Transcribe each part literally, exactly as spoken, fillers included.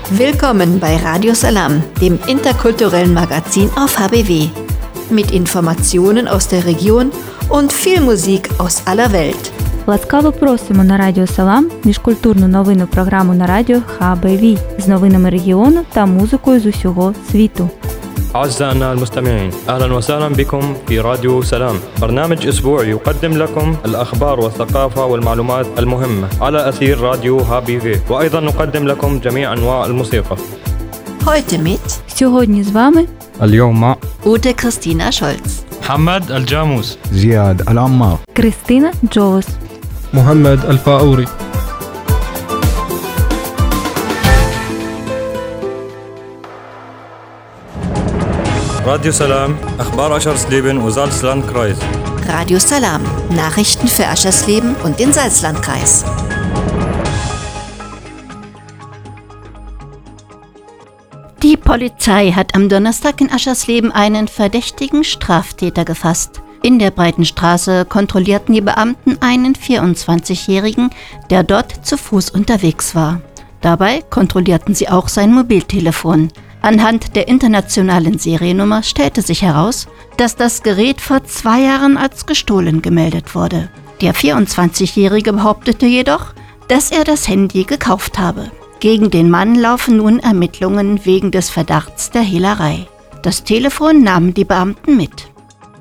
Willkommen bei Radio Salam, dem interkulturellen Magazin auf H B W. Mit Informationen aus der Region und viel Musik aus aller Welt. Ласкаво просимо на Радіо Салам, міжкультурну новинну програму на радіо Х Б В з новинами регіону та музикою з усього світу. أعزائنا المستمعين، أهلا وسهلا بكم في راديو سلام، برنامج أسبوعي يقدم لكم الأخبار والثقافة والمعلومات المهمة على أثير راديو ها بي في، وأيضا نقدم لكم جميع أنواع الموسيقى. Heute mit Сьогодні з вами اليوم مع Ute Christina Scholz, محمد الجاموس، زياد العمار، Кристина Джолос. محمد الفاوري. راديو سلام، أخبار أشرسليبن وزالسلاندكرايز. Radio Salam, Nachrichten für Aschersleben und den Salzlandkreis. Die Polizei hat am Donnerstag in Aschersleben einen verdächtigen Straftäter gefasst. In der Breitenstraße kontrollierten die Beamten einen vierundzwanzigjährigen, der dort zu Fuß unterwegs war. Dabei kontrollierten sie auch sein Mobiltelefon. Anhand der internationalen Seriennummer stellte sich heraus, dass das Gerät vor zwei Jahren als gestohlen gemeldet wurde. Der vierundzwanzigjährige behauptete jedoch, dass er das Handy gekauft habe. Gegen den Mann laufen nun Ermittlungen wegen des Verdachts der Hehlerei. Das Telefon nahmen die Beamten mit.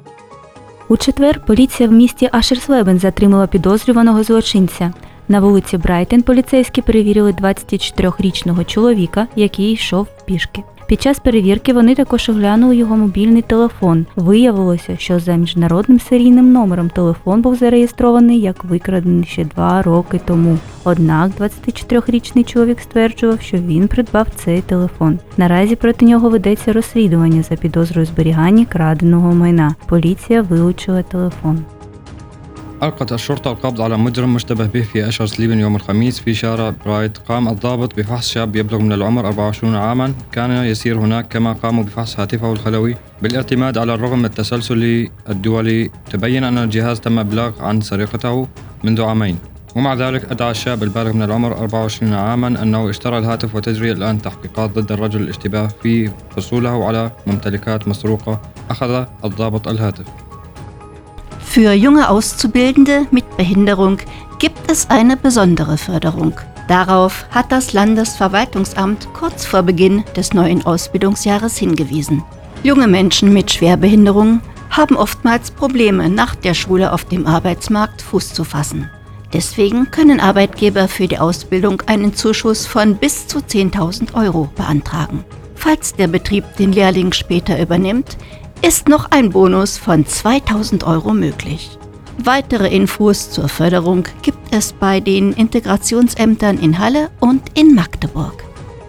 У четвер поліція в місті Ашерслебен затримала підозрюваного злочинця. На вулиці Брайтен поліцейські перевірили двадцятичотирирічного чоловіка, який йшов пішки. Під час перевірки вони також оглянули його мобільний телефон. Виявилося, що за міжнародним серійним номером телефон був зареєстрований як викрадений ще два роки тому. Однак двадцятичотирирічний чоловік стверджував, що він придбав цей телефон. Наразі проти нього ведеться розслідування за підозрою зберігання краденого майна. Поліція вилучила телефон. ألقت الشرطة القبض على مجرم مشتبه به في أشرسليبن يوم الخميس في شارع برايت. قام الضابط بفحص شاب يبلغ من العمر أربعة وعشرين عاما كان يسير هناك، كما قاموا بفحص هاتفه الخلوي. بالاعتماد على الرقم التسلسلي الدولي تبين أن الجهاز تم إبلاغ عن سرقته منذ عامين، ومع ذلك أدعى الشاب البالغ من العمر أربعة وعشرين عاما أنه اشترى الهاتف، وتجري الآن تحقيقات ضد الرجل الاشتباه في حصوله على ممتلكات مسروقة. أخذ الضابط الهاتف. Für junge Auszubildende mit Behinderung gibt es eine besondere Förderung. Darauf hat das Landesverwaltungsamt kurz vor Beginn des neuen Ausbildungsjahres hingewiesen. Junge Menschen mit Schwerbehinderung haben oftmals Probleme, nach der Schule auf dem Arbeitsmarkt Fuß zu fassen. Deswegen können Arbeitgeber für die Ausbildung einen Zuschuss von bis zu zehntausend Euro beantragen. Falls der Betrieb den Lehrling später übernimmt, ist noch ein Bonus von zweitausend Euro möglich. Weitere Infos zur Förderung gibt es bei den Integrationsämtern in Halle und in Magdeburg.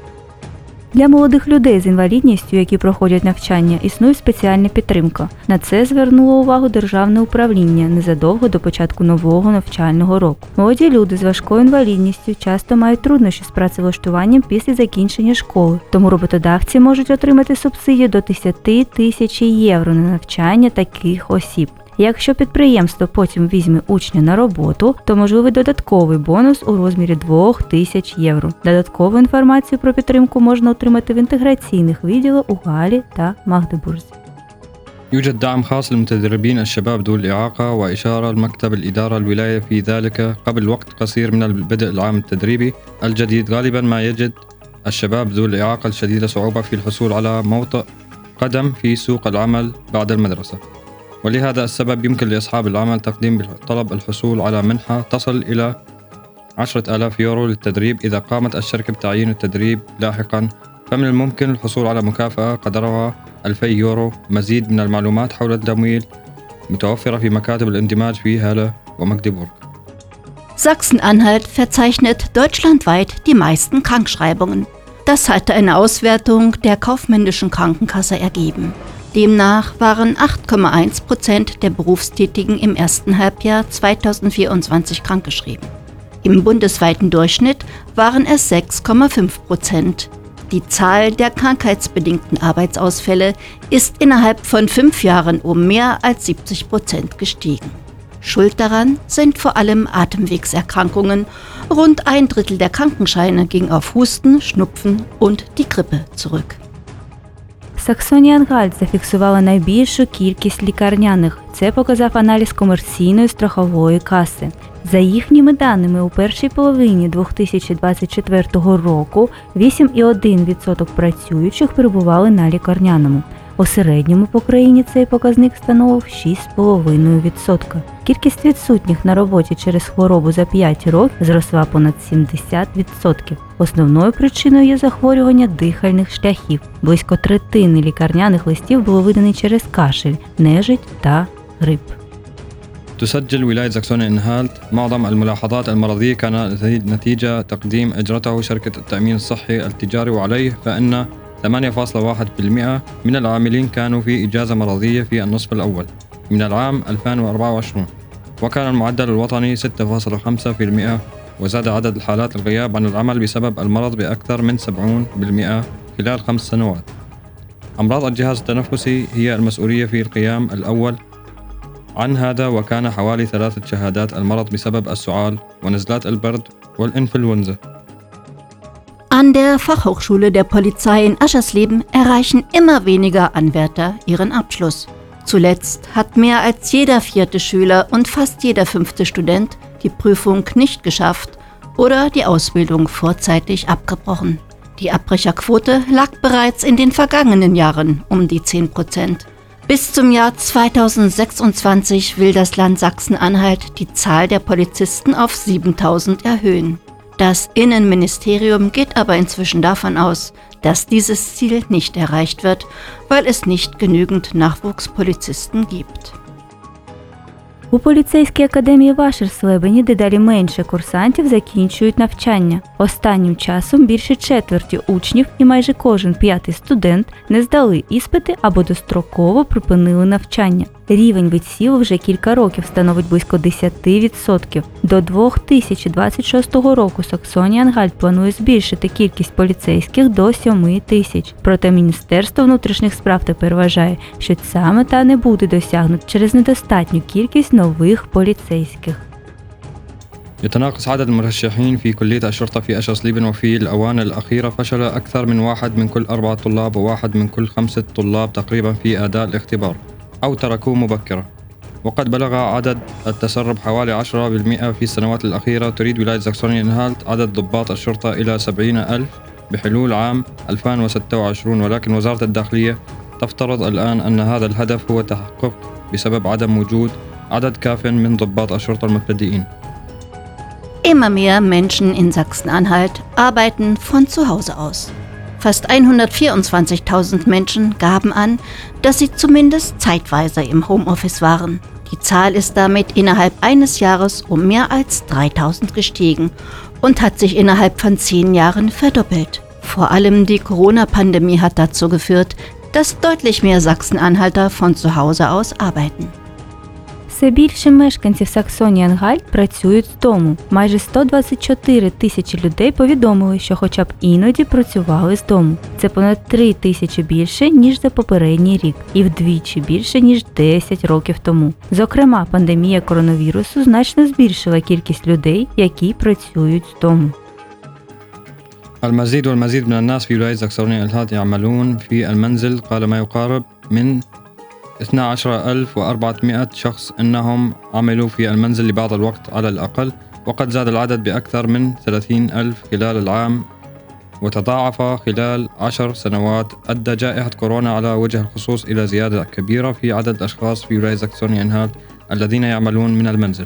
Для молодих людей з інвалідністю, які проходять навчання, існує спеціальна підтримка. На це звернуло увагу Державне управління незадовго до початку нового навчального року. Молоді люди з важкою інвалідністю часто мають труднощі з працевлаштуванням після закінчення школи, тому роботодавці можуть отримати субсидію до десять тисяч євро на навчання таких осіб. Якщо підприємство потім візьме учня на роботу, то можливий додатковий бонус у розмірі дві тисячі євро. Додаткову інформацію про підтримку можна отримати в інтеграційних відділах у Галі та Магдебурзі. يوجد دعم خاص للمتدربين الشباب ذو الإعاقة، وإشارة المكتب الإدارة الولاية في ذلك قبل وقت قصير من بدء العام التدريبي الجديد. غالبا ما يجد الشباب ذو الإعاقة الشديدة صعوبة في الحصول على موطئ قدم في سوق العمل بعد المدرسة، ولهذا السبب يمكن لأصحاب العمل تقديم طلب الحصول على منحة تصل إلى عشرة آلاف يورو للتدريب. إذا قامت الشركة بتعيين التدريب لاحقا فمن الممكن الحصول على مكافأة قدرها ألفي يورو. مزيد من المعلومات حول التمويل متوفرة في مكاتب الاندماج في هالة ومagdeburg. Sachsen-Anhalt verzeichnet deutschlandweit die meisten Krankschreibungen. Das hatte eine Auswertung der kaufmännischen Krankenkasse ergeben. Demnach waren acht Komma eins Prozent der Berufstätigen im ersten Halbjahr zweitausendvierundzwanzig krankgeschrieben. Im bundesweiten Durchschnitt waren es sechs Komma fünf Prozent. Die Zahl der krankheitsbedingten Arbeitsausfälle ist innerhalb von fünf Jahren um mehr als siebzig Prozent gestiegen. Schuld daran sind vor allem Atemwegserkrankungen. Rund ein Drittel der Krankenscheine ging auf Husten, Schnupfen und die Grippe zurück. Саксонія-Анхальт зафіксувала найбільшу кількість лікарняних. Це показав аналіз комерційної страхової каси. За їхніми даними, у першій половині дві тисячі двадцять четвертого року вісім цілих одна десята відсотка працюючих перебували на лікарняному. У середньому по країні цей показник становив шість цілих п'ять десятих відсотка. Кількість відсутніх на роботі через хворобу за п'ять років зросла понад сімдесят відсотків. Основною причиною є захворювання дихальних шляхів. Близько третини лікарняних листів було видані через кашель, нежить та грип. تسجل ولاية ساكسونيا إنهالت معظم الملاحظات المرضية كانت نتيجة تقديم أجرته شركة التأمين الصحي التجاري، وعليه فإن ثمانية فاصلة واحد بالمئة من العاملين كانوا في إجازة مرضية في النصف الأول من العام ألفين وأربعة وعشرين، وكان المعدل الوطني ستة فاصلة خمسة بالمئة، وزاد عدد الحالات الغياب عن العمل بسبب المرض بأكثر من سبعين بالمئة خلال خمس سنوات. أمراض الجهاز التنفسي هي المسؤولية في القيام الأول عن هذا، وكان حوالي ثلاثة شهادات المرض بسبب السعال ونزلات البرد والإنفلونزا. An der Fachhochschule der Polizei in Aschersleben erreichen immer weniger Anwärter ihren Abschluss. Zuletzt hat mehr als jeder vierte Schüler und fast jeder fünfte Student die Prüfung nicht geschafft oder die Ausbildung vorzeitig abgebrochen. Die Abbrecherquote lag bereits in den vergangenen Jahren um die zehn Prozent. Bis zum Jahr zweitausendsechsundzwanzig will das Land Sachsen-Anhalt die Zahl der Polizisten auf siebentausend erhöhen. Das Innenministerium geht aber inzwischen davon aus, dass dieses Ziel nicht erreicht wird, weil es nicht genügend Nachwuchspolizisten gibt. У поліцейській академії в Ашерслебені дедалі менше курсантів закінчують навчання. Останнім часом більше четверті учнів і майже кожен п'ятий студент не здали іспити або достроково припинили навчання. Рівень відсіву вже кілька років становить близько десять відсотків. До дві тисячі двадцять шостого року Саксонія-Анхальт планує збільшити кількість поліцейських до сім тисяч. Проте Міністерство внутрішніх справ тепер вважає, що ця мета не буде досягнута через недостатню кількість нових поліцейських. يتناقص عدد المرشحين في كلية الشرطة في أشرسليبن، وفي الأوان الأخيرة فشل أكثر من واحد من كل أربعة طلاب وواحد من كل خمسة طلاب تقريبا في أداء الاختبار أو تركوه مبكرا، وقد بلغ عدد التسرب حوالي عشرة بالمئة في السنوات الأخيرة. تريد ولاية ساكسونيا-أنهالت عدد ضباط الشرطة إلى سبعين ألف بحلول عام ألفين وستة وعشرين، ولكن وزارة الداخلية تفترض الآن أن هذا الهدف هو تحقق بسبب عدم وجود عدد كاف من ضباط الشرطة المبتدئين. Immer mehr Menschen in Sachsen-Anhalt arbeiten von zu Hause aus. Fast hundertvierundzwanzigtausend Menschen gaben an, dass sie zumindest zeitweise im Homeoffice waren. Die Zahl ist damit innerhalb eines Jahres um mehr als dreitausend gestiegen und hat sich innerhalb von zehn Jahren verdoppelt. Vor allem die Corona-Pandemie hat dazu geführt, dass deutlich mehr Sachsen-Anhalter von zu Hause aus arbeiten. Все більше мешканців Саксонії-Анхальт працюють з дому. Майже сто двадцять чотири тисячі людей повідомили, що хоча б іноді працювали з дому. Це понад три тисячі більше, ніж за попередній рік, і вдвічі більше, ніж десять років тому. Зокрема, пандемія коронавірусу значно збільшила кількість людей, які працюють з дому. المزيد والمزيد من الناس في ولاية ساكسونيا-أنهالت يعملون في المنزل. قال ما يقارب من اثنتا عشرة ألف وأربعمائة شخص أنهم عملوا في المنزل لبعض الوقت على الأقل، وقد زاد العدد بأكثر من ثلاثين ألف خلال العام وتضاعف خلال عشر سنوات. أدى جائحة كورونا على وجه الخصوص إلى زيادة كبيرة في عدد الأشخاص في ولاية ساكسونيا-أنهالت الذين يعملون من المنزل.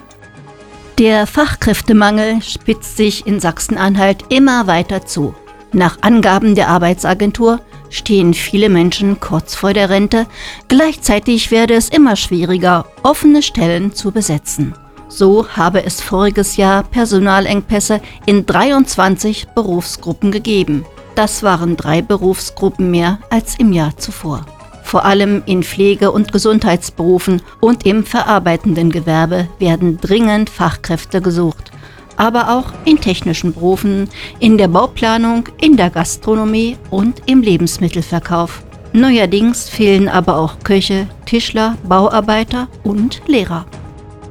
Der Fachkräftemangel spitzt sich in Sachsen-Anhalt immer weiter zu. Nach Angaben der Arbeitsagentur stehen viele Menschen kurz vor der Rente. Gleichzeitig werde es immer schwieriger, offene Stellen zu besetzen. So habe es voriges Jahr Personalengpässe in dreiundzwanzig Berufsgruppen gegeben. Das waren drei Berufsgruppen mehr als im Jahr zuvor. Vor allem in Pflege- und Gesundheitsberufen und im verarbeitenden Gewerbe werden dringend Fachkräfte gesucht. Aber auch in technischen Berufen, in der Bauplanung, in der Gastronomie und im Lebensmittelverkauf. Neuerdings fehlen aber auch Köche, Tischler, Bauarbeiter und Lehrer.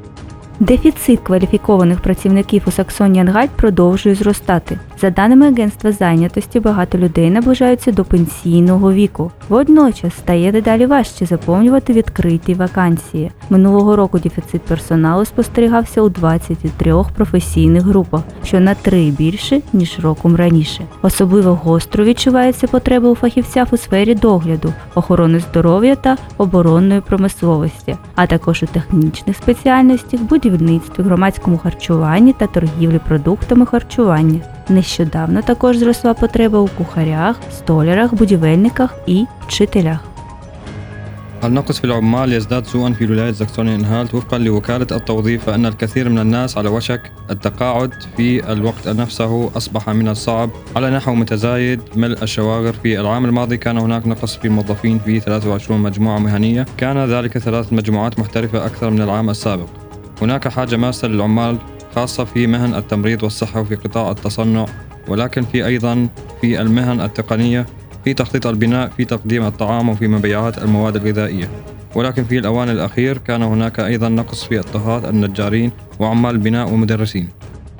Дефіцит кваліфікованих працівників у Саксонії-Ангальт продовжує зростати. За даними Агентства зайнятості, багато людей наближаються до пенсійного віку. Водночас стає дедалі важче заповнювати відкриті вакансії. Минулого року дефіцит персоналу спостерігався у двадцяти трьох професійних групах, що на три більше, ніж роком раніше. Особливо гостро відчувається потреба у фахівцях у сфері догляду, охорони здоров'я та оборонної промисловості, а також у технічних спеціальностях, будівництві, громадському харчуванні та торгівлі продуктами харчування. Нещодавно також зросла потреба у кухарях, столярах, будівельниках і вчителях. النقص في العمال يزداد سوءا في ولاية ساكسونيا-أنهالت. وفقا لوكالة التوظيف فإن الكثير من الناس على وشك التقاعد في الوقت نفسه. أصبح من الصعب على نحو متزايد ملء الشواغر. في العام الماضي كان هناك نقص في الموظفين في ثلاثة وعشرين مجموعة مهنية، كان ذلك ثلاث مجموعات محترفة أكثر من العام السابق. هناك حاجة ماسة للعمال خاصة في مهن التمريض والصحة وفي قطاع التصنع، ولكن في أيضا في المهن التقنية، في تخطيط البناء، في تقديم الطعام وفي مبيعات المواد الغذائية. ولكن في الأوان الأخير كان هناك أيضا نقص في الطهاة، النجارين وعمال البناء ومدرسين.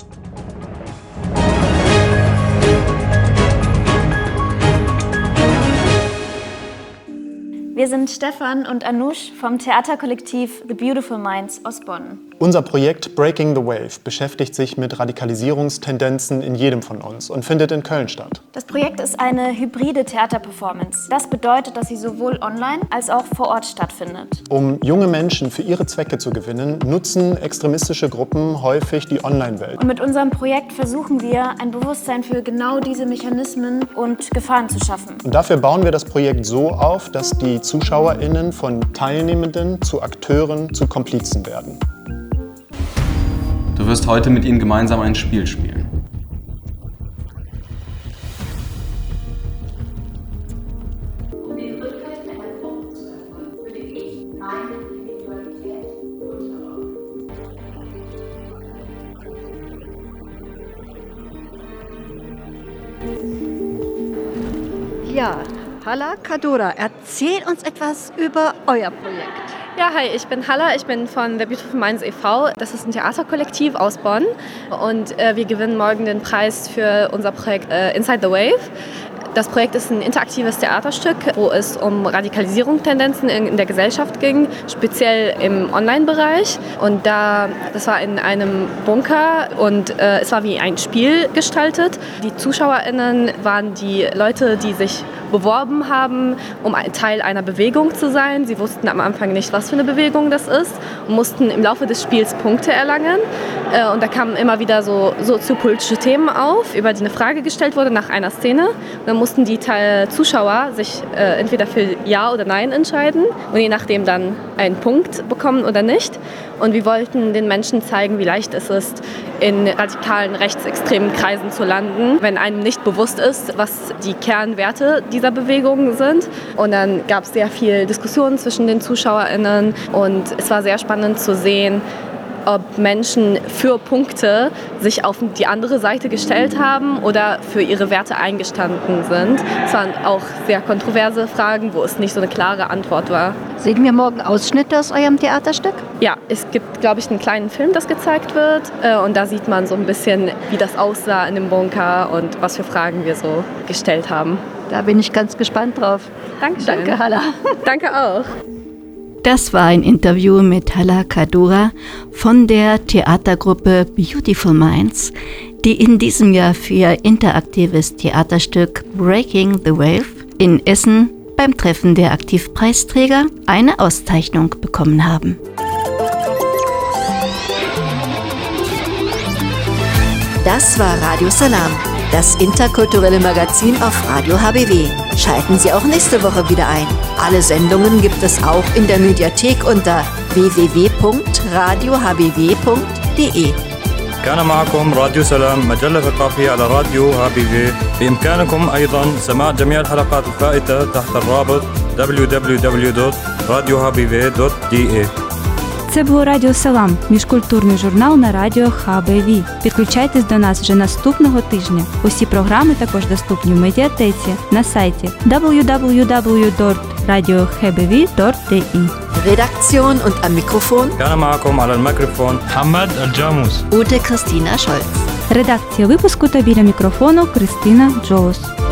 Wir sind Stefan und Anush vom Theaterkollektiv The Beautiful Minds aus Bonn. Unser Projekt Breaking the Wave beschäftigt sich mit Radikalisierungstendenzen in jedem von uns und findet in Köln statt. Das Projekt ist eine hybride Theaterperformance. Das bedeutet, dass sie sowohl online als auch vor Ort stattfindet. Um junge Menschen für ihre Zwecke zu gewinnen, nutzen extremistische Gruppen häufig die Online-Welt. Und mit unserem Projekt versuchen wir, ein Bewusstsein für genau diese Mechanismen und Gefahren zu schaffen. Und dafür bauen wir das Projekt so auf, dass die ZuschauerInnen von Teilnehmenden zu Akteuren, zu Komplizen werden. Du wirst heute mit ihnen gemeinsam ein Spiel spielen. Um den Rückgriff in der Gruppe zu erfolgen, würde ich meine Individualität unterordnen. Ja, Hala Kadura, erzähl uns etwas über euer Projekt. Ja, hi, ich bin Halla, ich bin von The Beautiful Minds e V Das ist ein Theaterkollektiv aus Bonn und äh, wir gewinnen morgen den Preis für unser Projekt äh, Inside the Wave. Das Projekt ist ein interaktives Theaterstück, wo es um Radikalisierungstendenzen in, in der Gesellschaft ging, speziell im Online-Bereich. Und da, das war in einem Bunker und äh, es war wie ein Spiel gestaltet. Die ZuschauerInnen waren die Leute, die sich beworben haben, um ein Teil einer Bewegung zu sein. Sie wussten am Anfang nicht, was für eine Bewegung das ist und mussten im Laufe des Spiels Punkte erlangen. Äh, und da kamen immer wieder so soziopolitische Themen auf, über die eine Frage gestellt wurde nach einer Szene. Und dann mussten die Zuschauer sich äh, entweder für Ja oder Nein entscheiden und je nachdem dann einen Punkt bekommen oder nicht. Und wir wollten den Menschen zeigen, wie leicht es ist, in radikalen rechtsextremen Kreisen zu landen, wenn einem nicht bewusst ist, was die Kernwerte dieser Bewegung sind. Und dann gab es sehr viel Diskussionen zwischen den ZuschauerInnen und es war sehr spannend zu sehen, ob Menschen für Punkte sich auf die andere Seite gestellt haben oder für ihre Werte eingestanden sind. Es waren auch sehr kontroverse Fragen, wo es nicht so eine klare Antwort war. Sehen wir morgen Ausschnitte aus eurem Theaterstück? Ja, es gibt, glaube ich, einen kleinen Film, das gezeigt wird. Und da sieht man so ein bisschen, wie das aussah in dem Bunker und was für Fragen wir so gestellt haben. Da bin ich ganz gespannt drauf. Dankeschön. Danke, Hala. Danke auch. Das war ein Interview mit Hala Kadura von der Theatergruppe Beautiful Minds, die in diesem Jahr für ihr interaktives Theaterstück Breaking the Wave in Essen beim Treffen der Aktivpreisträger eine Auszeichnung bekommen haben. Das war Radio Salam, das interkulturelle Magazin auf Radio H B W. Schalten Sie auch nächste Woche wieder ein. Alle Sendungen gibt es auch in der Mediathek unter w w w punkt radio h b w punkt d e. كان معكم راديو سلام مجلة ثقافية على راديو ها بي في. بإمكانكم أيضا سماع جميع الحلقات الفائتة تحت الرابط دبليو دبليو دبليو دوت راديو ها بي في دوت ді ей. Це було Радіо Салам, міжкультурний журнал на радіо Ха Б В. Підключайтесь до нас вже наступного тижня. Усі програми також доступні в медіатеці на сайті дабл ю дабл ю дабл ю точка радіо хе бе ві точка ді і. Redaktion und am Mikrofon كان معكم على الميكروفون محمد الجاموس. Ute Christina Scholz. Редакція випуску та біля мікрофону Кристина Джоус.